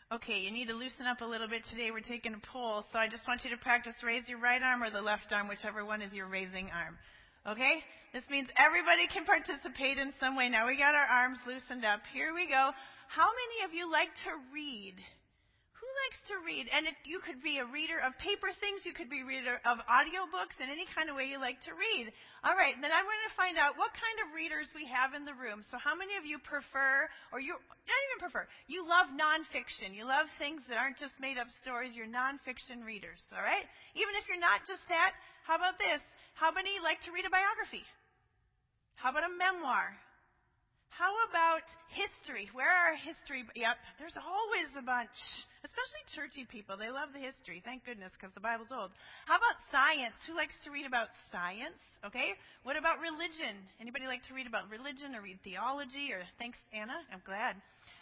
Okay, you need to loosen up a little bit today. We're taking a poll, so I just want you to practice raise your right arm or the left arm, whichever one is your raising arm. Okay? This means everybody can participate in some way. Now we got our arms loosened up. Here we go. How many of you like to read? Who likes to read? And you could be a reader of paper things. You could be a reader of audiobooks in any kind of way you like to read. All right, then I'm going to find out what kind of readers we have in the room. So how many of you prefer, or you not even prefer, you love nonfiction. You love things that aren't just made up stories. You're nonfiction readers, all right? Even if you're not just that, how about this? How many like to read a biography? How about a memoir? How about history? Where are history? Yep, there's always a bunch, especially churchy people. They love the history. Thank goodness, because the Bible's old. How about science? Who likes to read about science? Okay. What about religion? Anybody like to read about religion or read theology? Or thanks, Anna. I'm glad.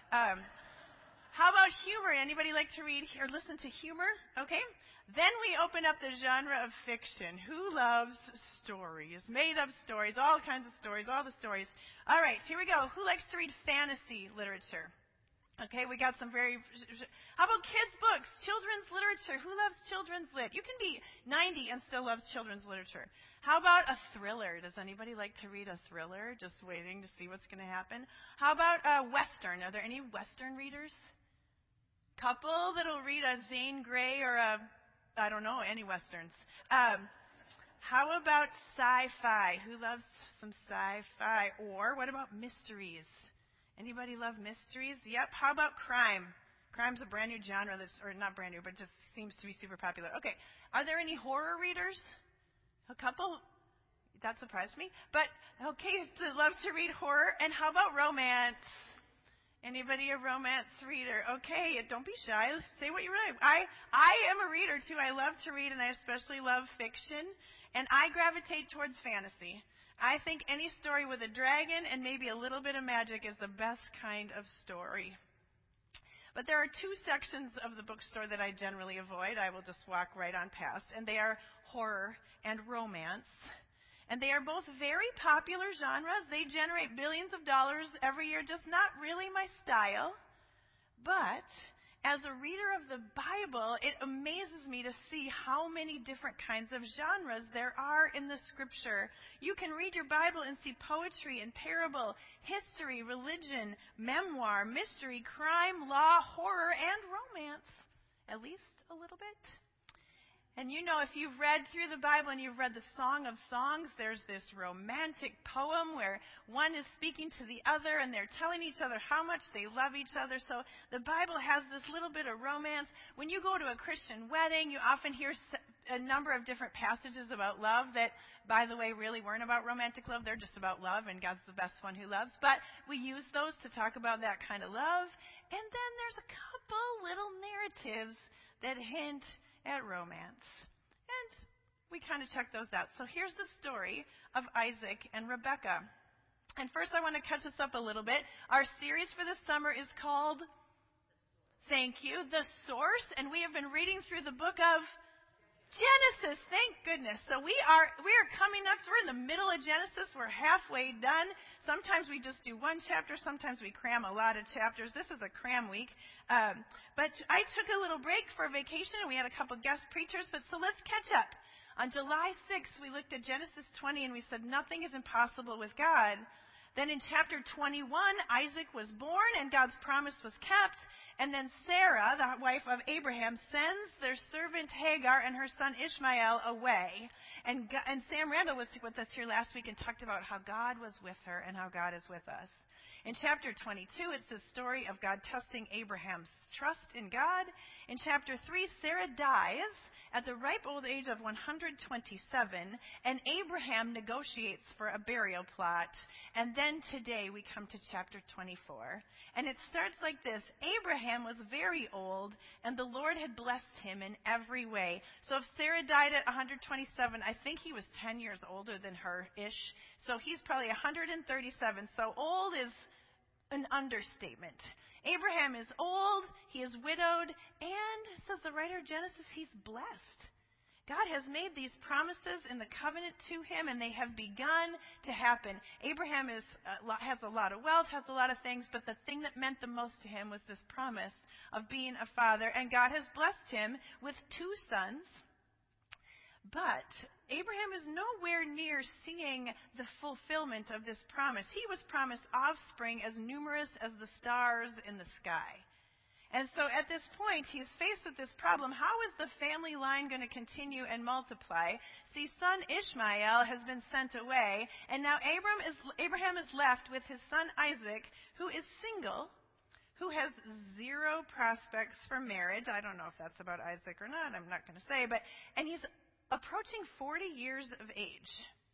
How about humor? Anybody like to read or listen to humor? Okay. Then we open up the genre of fiction. Who loves stories? Made up stories, all kinds of stories, all the stories. All right, here we go. Who likes to read fantasy literature? Okay, we got some very... How about kids' books? Children's literature. Who loves children's lit? You can be 90 and still loves children's literature. How about a thriller? Does anybody like to read a thriller? Just waiting to see what's going to happen. How about a Western? Are there any Western readers? Couple that'll read a Zane Grey or a... I don't know, any Westerns. How about sci-fi? Who loves some sci-fi? Or what about mysteries? Anybody love mysteries? Yep. How about crime? Crime's a brand new genre that's, or not brand new, but just seems to be super popular. Okay. Are there any horror readers? A couple? That surprised me. But, okay, love to read horror. And how about romance? Anybody a romance reader? Okay, don't be shy. Say what you really. I am a reader too. I love to read, and I especially love fiction. And I gravitate towards fantasy. I think any story with a dragon and maybe a little bit of magic is the best kind of story. But there are two sections of the bookstore that I generally avoid. I will just walk right on past. And they are horror and romance. And they are both very popular genres. They generate billions of dollars every year, just not really my style. But as a reader of the Bible, it amazes me to see how many different kinds of genres there are in the Scripture. You can read your Bible and see poetry and parable, history, religion, memoir, mystery, crime, law, horror, and romance. At least a little bit. And you know, if you've read through the Bible and you've read the Song of Songs, there's this romantic poem where one is speaking to the other and they're telling each other how much they love each other. So the Bible has this little bit of romance. When you go to a Christian wedding, you often hear a number of different passages about love that, by the way, really weren't about romantic love. They're just about love, and God's the best one who loves. But we use those to talk about that kind of love. And then there's a couple little narratives that hint at romance. And we kind of check those out. So here's the story of Isaac and Rebekah. And first I want to catch us up a little bit. Our series for this summer is called, thank you, The Source. And we have been reading through the book of Genesis. Thank goodness. So we are coming up. We're in the middle of Genesis. We're halfway done. Sometimes we just do one chapter. Sometimes we cram a lot of chapters. This is a cram week. But I took a little break for vacation, and we had a couple guest preachers. But so let's catch up. On July 6th, we looked at Genesis 20, and we said nothing is impossible with God. Then in chapter 21, Isaac was born, and God's promise was kept. And then Sarah, the wife of Abraham, sends their servant Hagar and her son Ishmael away. And Sam Randall was with us here last week and talked about how God was with her and how God is with us. In chapter 22, it's the story of God testing Abraham's trust in God. In chapter 3, Sarah dies at the ripe old age of 127, and Abraham negotiates for a burial plot. And then today we come to chapter 24. And it starts like this. Abraham was very old, and the Lord had blessed him in every way. So if Sarah died at 127, I think he was 10 years older than her-ish. So he's probably 137. So old is an understatement. Abraham is old, he is widowed, and, says the writer of Genesis, he's blessed. God has made these promises in the covenant to him, and they have begun to happen. Abraham has a lot of wealth, has a lot of things, but the thing that meant the most to him was this promise of being a father. And God has blessed him with 2 sons. But Abraham is nowhere near seeing the fulfillment of this promise. He was promised offspring as numerous as the stars in the sky. And so at this point, he's faced with this problem. How is the family line going to continue and multiply? See, son Ishmael has been sent away, and now Abraham is left with his son Isaac, who is single, who has 0 prospects for marriage. I don't know if that's about Isaac or not. I'm not going to say. And he's approaching 40 years of age.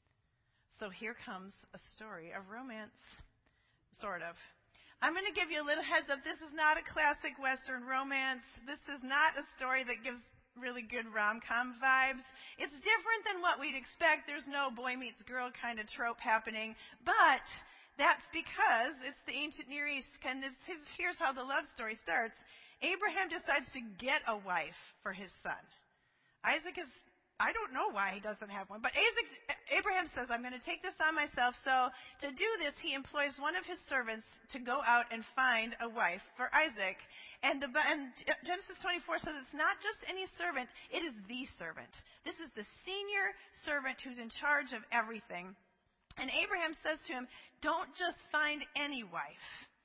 So here comes a story of romance, sort of. I'm going to give you a little heads up. This is not a classic Western romance. This is not a story that gives really good rom-com vibes. It's different than what we'd expect. There's no boy meets girl kind of trope happening. But that's because it's the ancient Near East. And here's how the love story starts. Abraham decides to get a wife for his son. Isaac is, I don't know why he doesn't have one, but Abraham says, I'm going to take this on myself. So to do this, he employs one of his servants to go out and find a wife for Isaac. And Genesis 24 says it's not just any servant, it is the servant. This is the senior servant who's in charge of everything. And Abraham says to him, don't just find any wife.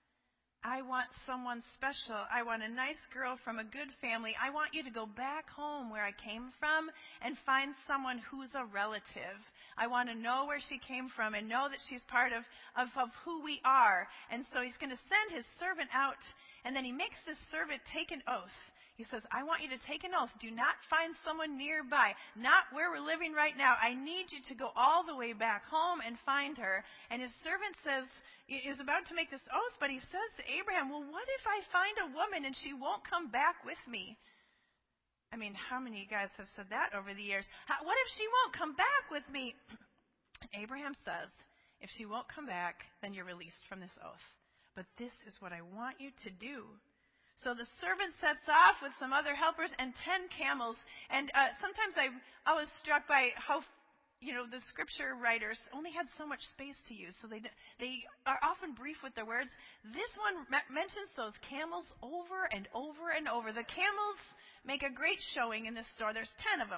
I want someone special. I want a nice girl from a good family. I want you to go back home where I came from and find someone who's a relative. I want to know where she came from and know that she's part of who we are. And so he's going to send his servant out, and then he makes this servant take an oath. He says, I want you to take an oath. Do not find someone nearby, not where we're living right now. I need you to go all the way back home and find her. And his servant is about to make this oath, but he says to Abraham, well, what if I find a woman and she won't come back with me? I mean, how many of you guys have said that over the years? What if she won't come back with me? Abraham says, if she won't come back, then you're released from this oath. But this is what I want you to do. So the servant sets off with some other helpers and 10 camels. And sometimes I was struck by how, the scripture writers only had so much space to use. So they are often brief with their words. This one mentions those camels over and over and over. The camels make a great showing in this story. There's 10 of them.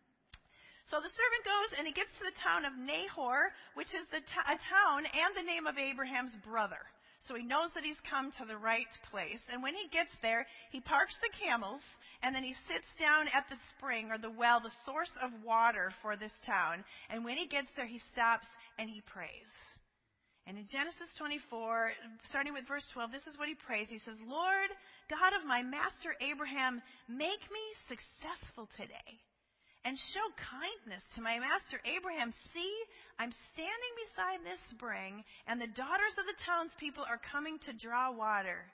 So the servant goes and he gets to the town of Nahor, which is a town and the name of Abraham's brother. So he knows that he's come to the right place. And when he gets there, he parks the camels, and then he sits down at the spring or the well, the source of water for this town. And when he gets there, he stops and he prays. And in Genesis 24, starting with verse 12, this is what he prays. He says, Lord, God of my master Abraham, make me successful today. And show kindness to my master Abraham. See, I'm standing beside this spring, and the daughters of the townspeople are coming to draw water.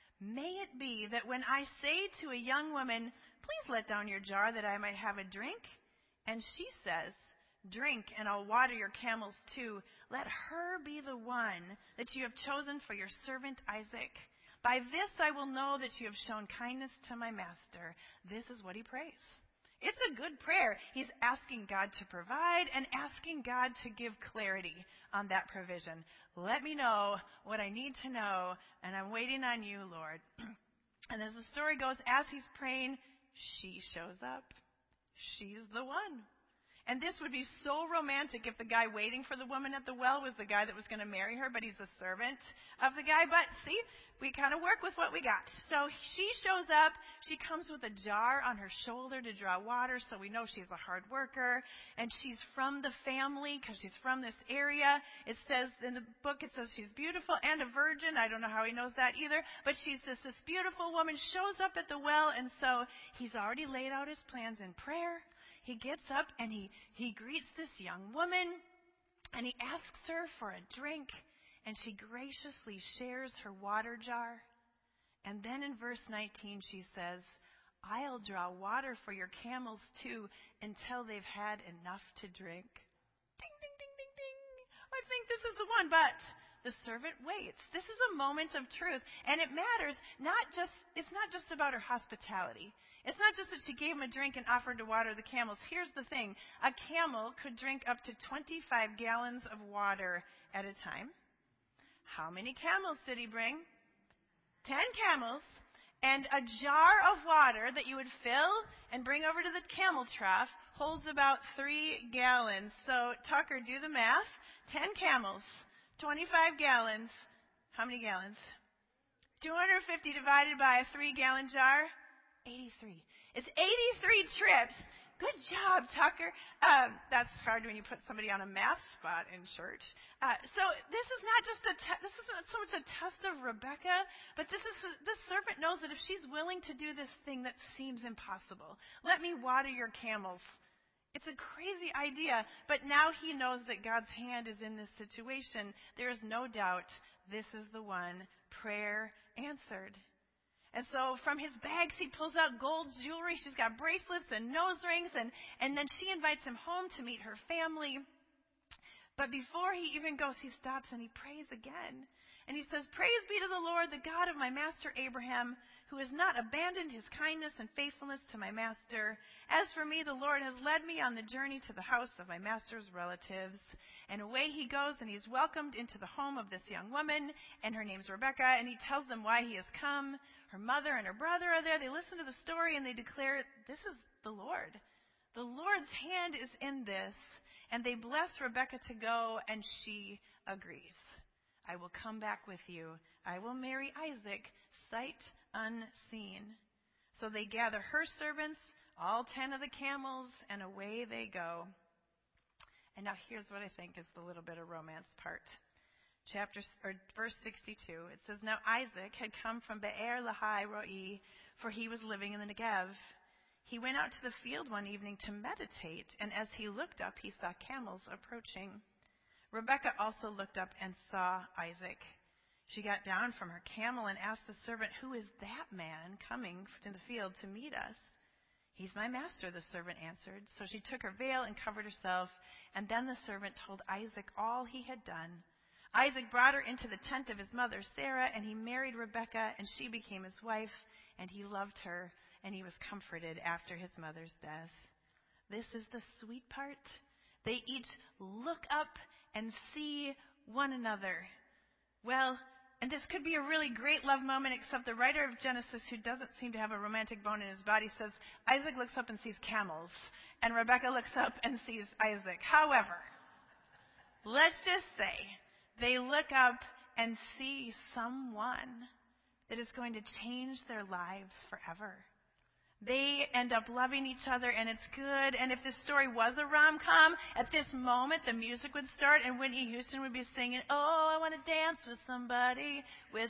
May it be that when I say to a young woman, please let down your jar that I might have a drink, and she says, drink, and I'll water your camels too, let her be the one that you have chosen for your servant Isaac. By this I will know that you have shown kindness to my master. This is what he prays. It's a good prayer. He's asking God to provide and asking God to give clarity on that provision. Let me know what I need to know, and I'm waiting on you, Lord. And as the story goes, as he's praying, she shows up. She's the one. And this would be so romantic if the guy waiting for the woman at the well was the guy that was going to marry her, but he's the servant of the guy. But see, we kind of work with what we got. So she shows up. She comes with a jar on her shoulder to draw water, so we know she's a hard worker. And she's from the family because she's from this area. It says in the book, it says she's beautiful and a virgin. I don't know how he knows that either. But she's just this beautiful woman, shows up at the well, and so he's already laid out his plans in prayer. He gets up and he greets this young woman, and he asks her for a drink, and she graciously shares her water jar. And then in verse 19 she says, I'll draw water for your camels too until they've had enough to drink. Ding, ding, ding, ding, ding. I think this is the one, but The servant waits. This is a moment of truth. And it matters it's not just about her hospitality. It's not just that she gave him a drink and offered to water the camels. Here's the thing. A camel could drink up to 25 gallons of water at a time. How many camels did he bring? 10 camels. And a jar of water that you would fill and bring over to the camel trough holds about 3 gallons. So, Tucker, do the math. 10 camels, 25 gallons. How many gallons? 250 divided by a 3-gallon jar? 83. It's 83 trips. Good job, Tucker. That's hard when you put somebody on a math spot in church. So this is not just this isn't so much a test of Rebekah, but this servant knows that if she's willing to do this thing that seems impossible, let me water your camels. It's a crazy idea, but now he knows that God's hand is in this situation. There is no doubt this is the one. Prayer answered. And so from his bags, he pulls out gold jewelry. She's got bracelets and nose rings. And then she invites him home to meet her family. But before he even goes, he stops and he prays again. And he says, "Praise be to the Lord, the God of my master Abraham, who has not abandoned his kindness and faithfulness to my master. As for me, the Lord has led me on the journey to the house of my master's relatives." And away he goes, and he's welcomed into the home of this young woman, and her name's Rebekah, and he tells them why he has come. Her mother and her brother are there. They listen to the story, and they declare, this is the Lord. The Lord's hand is in this. And they bless Rebekah to go, and she agrees. "I will come back with you. I will marry Isaac, sight unseen." So they gather her servants, all 10 of the camels, and away they go. And now here's what I think is the little bit of romance part. Verse 62. It says, "Now Isaac had come from Be'er Lahai Roi, for he was living in the Negev. He went out to the field one evening to meditate, and as he looked up, he saw camels approaching. Rebekah also looked up and saw Isaac. She got down from her camel and asked the servant, 'Who is that man coming to the field to meet us?' 'He's my master,' the servant answered. So she took her veil and covered herself, and then the servant told Isaac all he had done. Isaac brought her into the tent of his mother Sarah, and he married Rebekah, and she became his wife, and he loved her, and he was comforted after his mother's death." This is the sweet part. They each look up and see one another. Well, and this could be a really great love moment, except the writer of Genesis, who doesn't seem to have a romantic bone in his body, says Isaac looks up and sees camels, and Rebekah looks up and sees Isaac. However, let's just say they look up and see someone that is going to change their lives forever. They end up loving each other, and it's good. And if this story was a rom-com, at this moment the music would start, and Whitney Houston would be singing, "Oh, I want to dance with somebody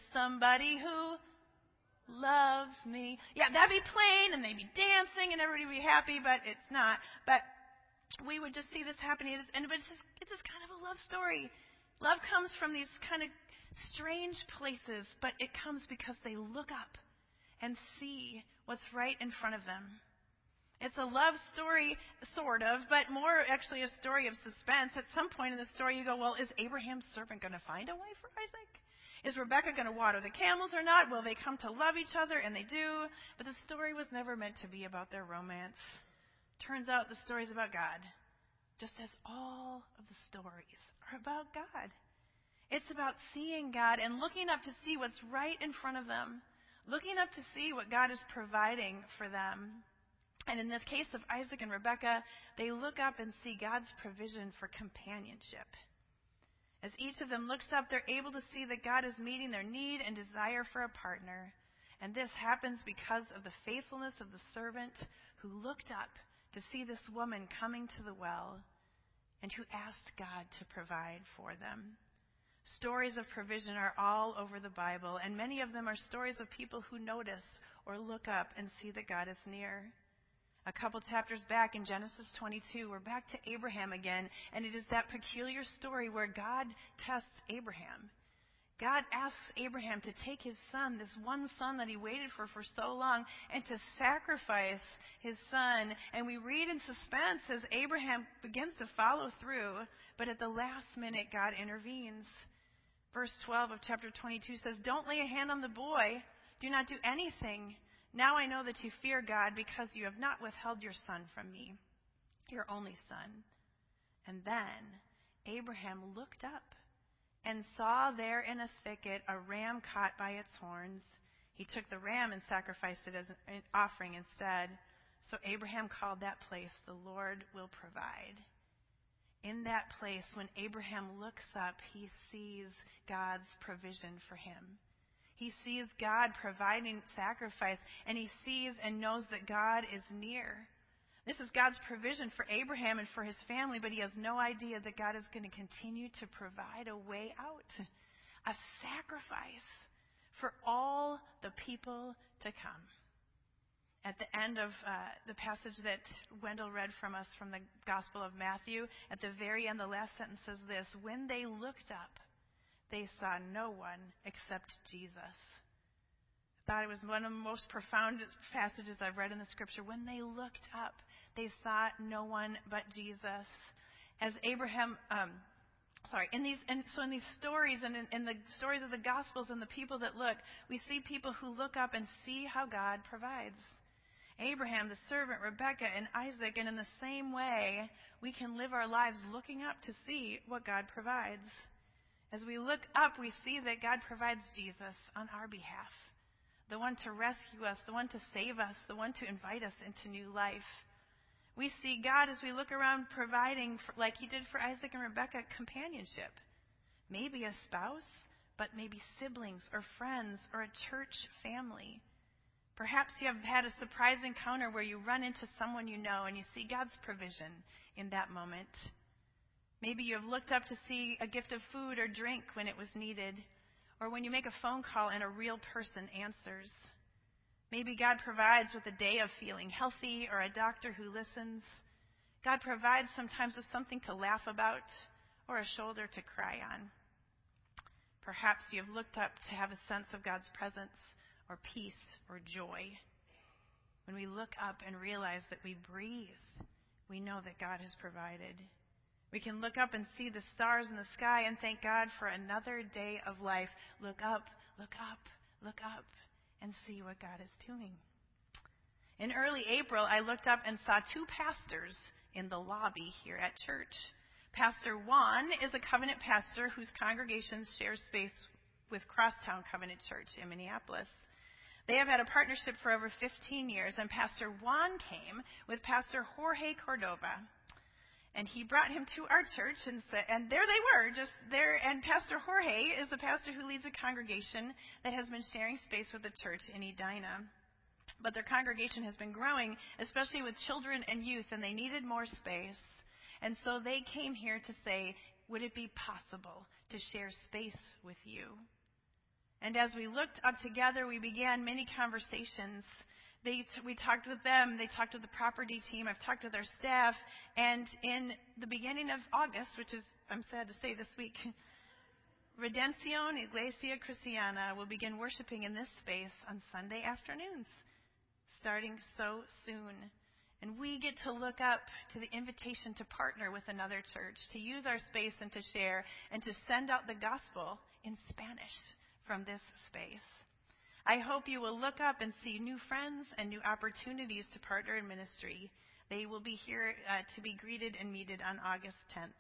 who loves me." Yeah, that'd be playing, and they'd be dancing, and everybody would be happy, but it's not. But we would just see this happening, but it's just kind of a love story. Love comes from these kind of strange places, but it comes because they look up and see what's right in front of them. It's a love story, sort of, but more actually a story of suspense. At some point in the story you go, well, is Abraham's servant going to find a wife for Isaac? Is Rebekah going to water the camels or not? Will they come to love each other? And they do. But the story was never meant to be about their romance. Turns out the story's about God, just as all of the stories are about God. It's about seeing God and looking up to see what's right in front of them. Looking up to see what God is providing for them. And in this case of Isaac and Rebekah, they look up and see God's provision for companionship. As each of them looks up, they're able to see that God is meeting their need and desire for a partner. And this happens because of the faithfulness of the servant who looked up to see this woman coming to the well and who asked God to provide for them. Stories of provision are all over the Bible, and many of them are stories of people who notice or look up and see that God is near. A couple chapters back in Genesis 22, we're back to Abraham again, and it is that peculiar story where God tests Abraham. God asks Abraham to take his son, this one son that he waited for so long, and to sacrifice his son. And we read in suspense as Abraham begins to follow through, but at the last minute, God intervenes. Verse 12 of chapter 22 says, "Don't lay a hand on the boy. Do not do anything. Now I know that you fear God because you have not withheld your son from me, your only son." And then Abraham looked up and saw there in a thicket a ram caught by its horns. He took the ram and sacrificed it as an offering instead. So Abraham called that place, "The Lord will provide." In that place, when Abraham looks up, he sees God's provision for him. He sees God providing sacrifice, and he sees and knows that God is near. This is God's provision for Abraham and for his family, but he has no idea that God is going to continue to provide a way out, a sacrifice for all the people to come. At the end of the passage that Wendell read from us from the Gospel of Matthew, at the very end, the last sentence says this: "When they looked up, they saw no one except Jesus." I thought it was one of the most profound passages I've read in the Scripture. When they looked up, they saw no one but Jesus. As Abraham, in these stories and in the stories of the Gospels and the people that look, we see people who look up and see how God provides. Abraham, the servant, Rebekah, and Isaac, and in the same way, we can live our lives looking up to see what God provides. As we look up, we see that God provides Jesus on our behalf, the one to rescue us, the one to save us, the one to invite us into new life. We see God as we look around providing, like he did for Isaac and Rebekah, companionship. Maybe a spouse, but maybe siblings or friends or a church family. Perhaps you have had a surprise encounter where you run into someone you know and you see God's provision in that moment. Maybe you have looked up to see a gift of food or drink when it was needed, or when you make a phone call and a real person answers. Maybe God provides with a day of feeling healthy or a doctor who listens. God provides sometimes with something to laugh about or a shoulder to cry on. Perhaps you have looked up to have a sense of God's presence or peace or joy. When we look up and realize that we breathe, we know that God has provided. We can look up and see the stars in the sky and thank God for another day of life. Look up, look up, look up, and see what God is doing. In early April, I looked up and saw two pastors in the lobby here at church. Pastor Juan is a covenant pastor whose congregation shares space with Crosstown Covenant Church in Minneapolis. They have had a partnership for over 15 years, and Pastor Juan came with Pastor Jorge Cordova. And he brought him to our church, and there they were, just there. And Pastor Jorge is a pastor who leads a congregation that has been sharing space with the church in Edina. But their congregation has been growing, especially with children and youth, and they needed more space. And so they came here to say, would it be possible to share space with you? And as we looked up together, we began many conversations. We talked with them. They talked with the property team. I've talked with our staff. And in the beginning of August, which is, I'm sad to say, this week, Redención Iglesia Cristiana will begin worshiping in this space on Sunday afternoons, starting so soon. And we get to look up to the invitation to partner with another church, to use our space and to share, and to send out the gospel in Spanish from this space. I hope you will look up and see new friends and new opportunities to partner in ministry. They will be here to be greeted and meted on August 10th.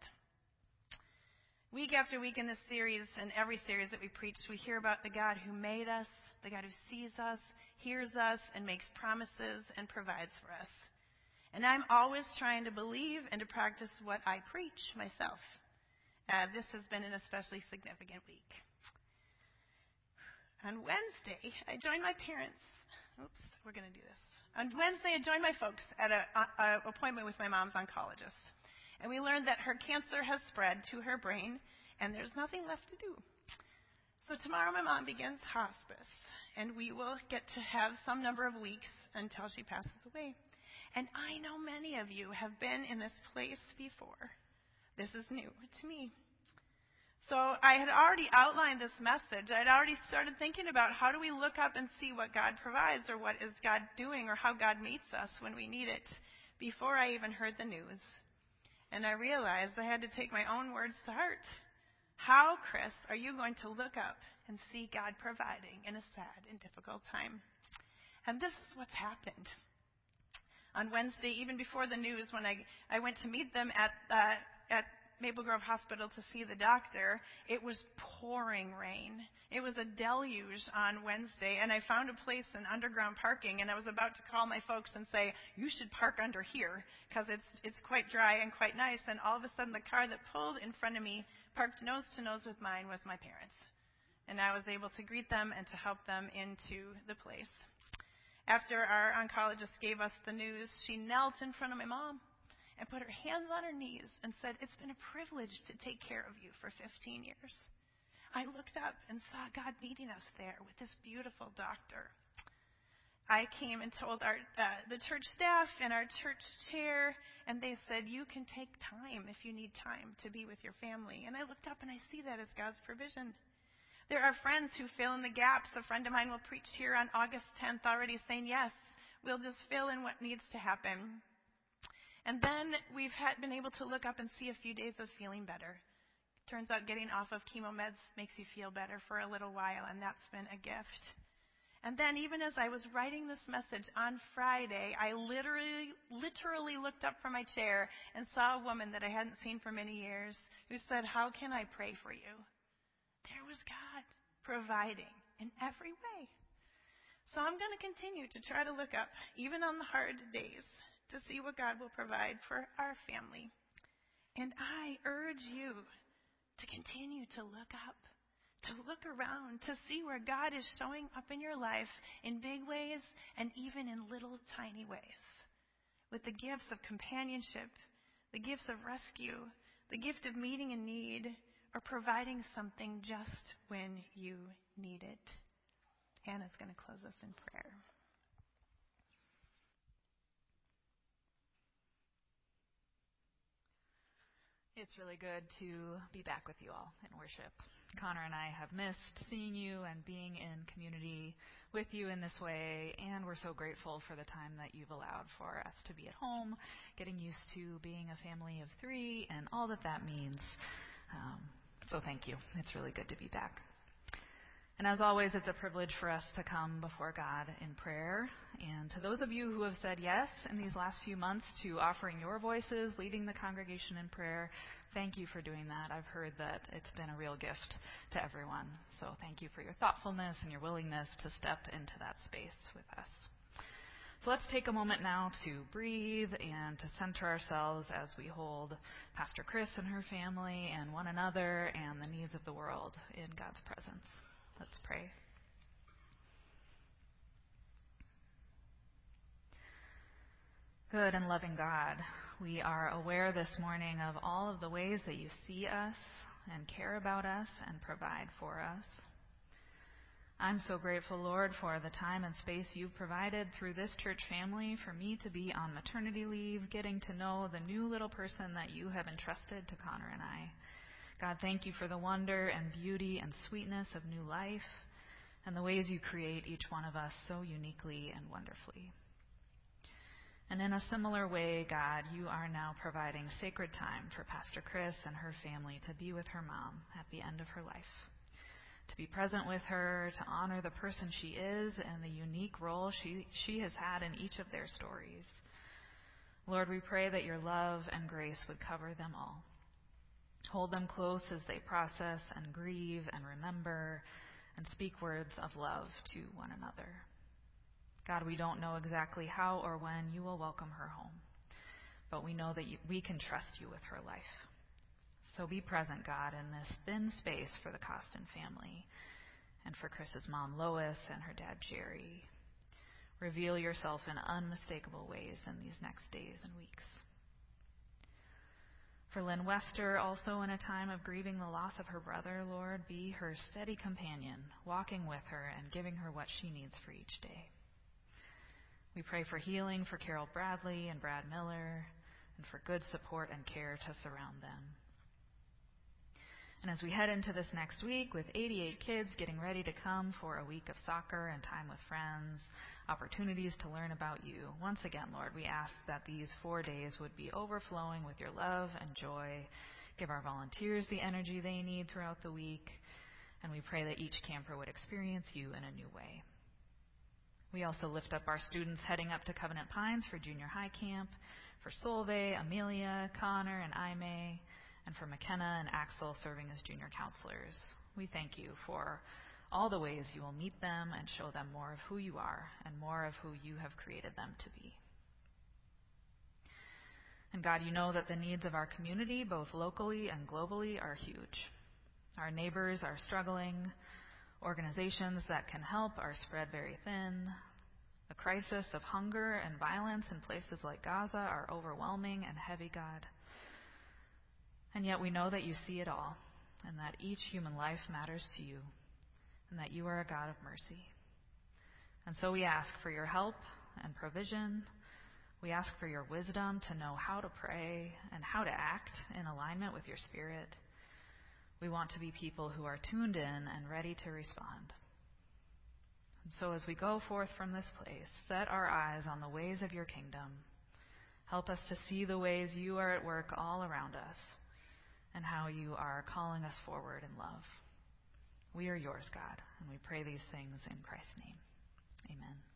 Week after week in this series, and every series that we preach, we hear about the God who made us, the God who sees us, hears us, and makes promises and provides for us. And I'm always trying to believe and to practice what I preach myself. This has been an especially significant week. On Wednesday, I joined my parents. We're going to do this. On Wednesday, I joined my folks at an appointment with my mom's oncologist. And we learned that her cancer has spread to her brain, and there's nothing left to do. So tomorrow, my mom begins hospice, and we will get to have some number of weeks until she passes away. And I know many of you have been in this place before. This is new to me. So I had already outlined this message. I'd already started thinking about how do we look up and see what God provides, or what is God doing, or how God meets us when we need it, before I even heard the news. And I realized I had to take my own words to heart. How, Chris, are you going to look up and see God providing in a sad and difficult time? And this is what's happened. On Wednesday, even before the news, when I went to meet them at Maple Grove Hospital to see the doctor, it was pouring rain. It was a deluge on Wednesday, and I found a place in underground parking, and I was about to call my folks and say, you should park under here, because it's quite dry and quite nice. And all of a sudden, the car that pulled in front of me, parked nose to nose with mine, was my parents. And I was able to greet them and to help them into the place. After our oncologist gave us the news, she knelt in front of my mom and put her hands on her knees and said, it's been a privilege to take care of you for 15 years. I looked up and saw God meeting us there with this beautiful doctor. I came and told the church staff and our church chair, and they said, you can take time if you need time to be with your family. And I looked up and I see that as God's provision. There are friends who fill in the gaps. A friend of mine will preach here on August 10th already saying, yes, we'll just fill in what needs to happen. And then we've been able to look up and see a few days of feeling better. Turns out getting off of chemo meds makes you feel better for a little while, and that's been a gift. And then even as I was writing this message on Friday, I literally looked up from my chair and saw a woman that I hadn't seen for many years who said, how can I pray for you? There was God providing in every way. So I'm going to continue to try to look up, even on the hard days, to see what God will provide for our family. And I urge you to continue to look up, to look around, to see where God is showing up in your life in big ways and even in little tiny ways. With the gifts of companionship, the gifts of rescue, the gift of meeting a need, or providing something just when you need it. Hannah's going to close us in prayer. It's really good to be back with you all in worship. Connor and I have missed seeing you and being in community with you in this way, and we're so grateful for the time that you've allowed for us to be at home, getting used to being a family of 3 and all that that means. So thank you. It's really good to be back. And as always, it's a privilege for us to come before God in prayer. And to those of you who have said yes in these last few months to offering your voices, leading the congregation in prayer, thank you for doing that. I've heard that it's been a real gift to everyone. So thank you for your thoughtfulness and your willingness to step into that space with us. So let's take a moment now to breathe and to center ourselves as we hold Pastor Chris and her family and one another and the needs of the world in God's presence. Let's pray. Good and loving God, we are aware this morning of all of the ways that you see us and care about us and provide for us. I'm so grateful, Lord, for the time and space you've provided through this church family for me to be on maternity leave, getting to know the new little person that you have entrusted to Connor and I. God, thank you for the wonder and beauty and sweetness of new life and the ways you create each one of us so uniquely and wonderfully. And in a similar way, God, you are now providing sacred time for Pastor Chris and her family to be with her mom at the end of her life. To be present with her, to honor the person she is and the unique role she has had in each of their stories. Lord, we pray that your love and grace would cover them all. Hold them close as they process and grieve and remember and speak words of love to one another. God, we don't know exactly how or when you will welcome her home, but we know that we can trust you with her life. So be present, God, in this thin space for the Costin family and for Chris's mom, Lois, and her dad, Jerry. Reveal yourself in unmistakable ways in these next days and weeks. For Lynn Wester, also in a time of grieving the loss of her brother, Lord, be her steady companion, walking with her and giving her what she needs for each day. We pray for healing for Carol Bradley and Brad Miller, and for good support and care to surround them. And as we head into this next week with 88 kids getting ready to come for a week of soccer and time with friends, opportunities to learn about you, once again, Lord, we ask that these 4 days would be overflowing with your love and joy, Give our volunteers the energy they need throughout the week. And we pray that each camper would experience you in a new way. We also lift up our students heading up to Covenant Pines for junior high camp, for Solveig, Amelia, Connor, and Aime, and for McKenna and Axel serving as junior counselors. We thank you for all the ways you will meet them and show them more of who you are and more of who you have created them to be. And God, you know that the needs of our community, both locally and globally, are huge. Our neighbors are struggling. Organizations that can help are spread very thin. The crisis of hunger and violence in places like Gaza are overwhelming and heavy, God. And yet we know that you see it all, and that each human life matters to you, and that you are a God of mercy. And so we ask for your help and provision. We ask for your wisdom to know how to pray and how to act in alignment with your Spirit. We want to be people who are tuned in and ready to respond. And so as we go forth from this place, set our eyes on the ways of your kingdom. Help us to see the ways you are at work all around us and how you are calling us forward in love. We are yours, God, and we pray these things in Christ's name. Amen.